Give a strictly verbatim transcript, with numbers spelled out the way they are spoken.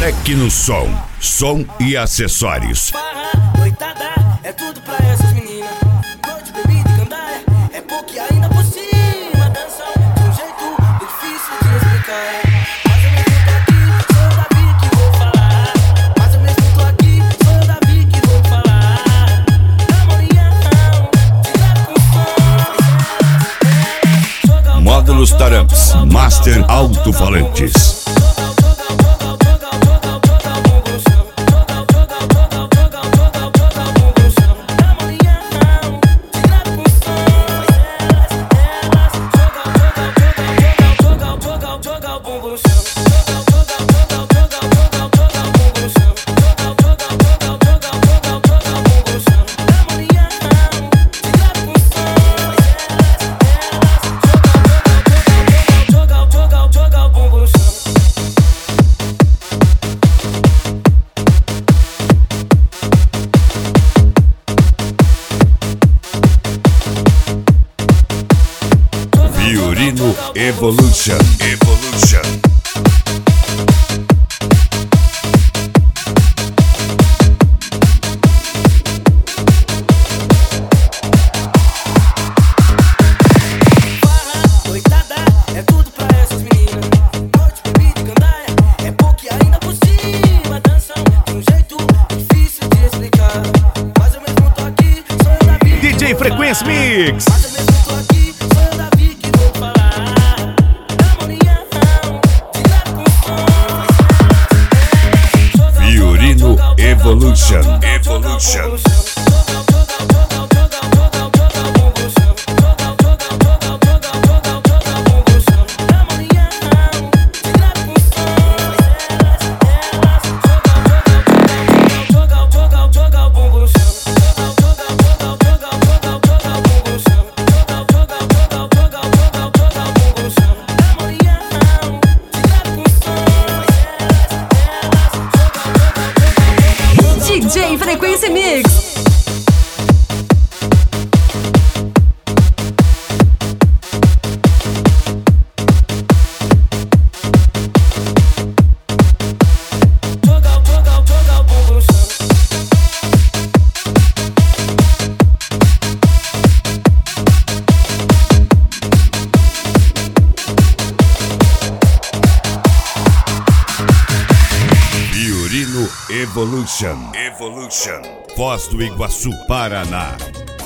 Tecnosom, som e acessórios. Farra, noitada, é tudo pra essas meninas. Noite, bebida e gandaia, é pouco e ainda por cima. Dançam de um jeito difícil de explicar. Mas eu mesmo tô aqui, sou eu Davi que vou falar. Mas eu mesmo tô aqui, sou eu Davi que vou falar. Na manhã, tirar com som. Módulos Taramps, Master Alto-Falantes. Fiorino Evolution, Evolution. Farra, noitada, é tudo pra essas meninas. Noite, bebida e gandaia, é pouco e ainda por cima. Dançam de um jeito difícil de explicar. Mas eu mesmo tô aqui, sou eu Davi. D J Frequência Mix. Mas eu mesmo tô aqui, sou eu Davi que vou falar. Na manhã, tirar com som. Fiorino Evolution, Evolution. D J Frequência Mix. Fiorino Evolution, Evolution. Foz do Iguaçu, Paraná.